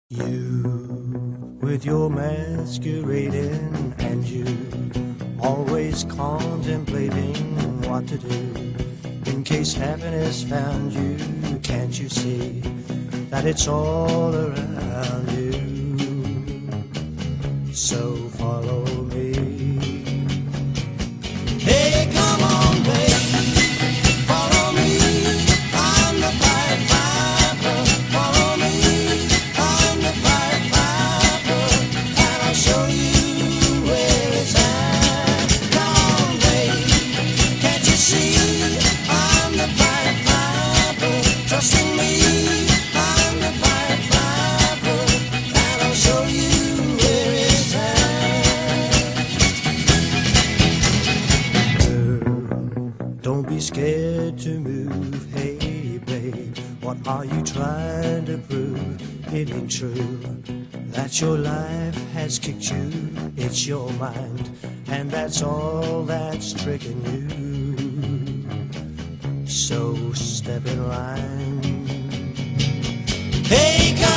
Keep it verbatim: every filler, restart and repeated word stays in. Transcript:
You, with your masquerading, and you, always contemplating what to do. In case happiness found you, can't you see that it's all around you? So follow me. Hey, come on, babe, follow me. I'm the Pied Piper. Follow me. I'm the Pied Piper, and I'll show you where it's at. Come on, babe, can't you see? I'm the Pied Piper. Trust in me. I'm the Pied Piper, and I'll show you where it's at. Girl, don't be scared to move. Hey, babe, what are you trying to prove? It ain't true that your life has kicked you. It's your mind, and that's all that's tricking you. So step in line. Hey, come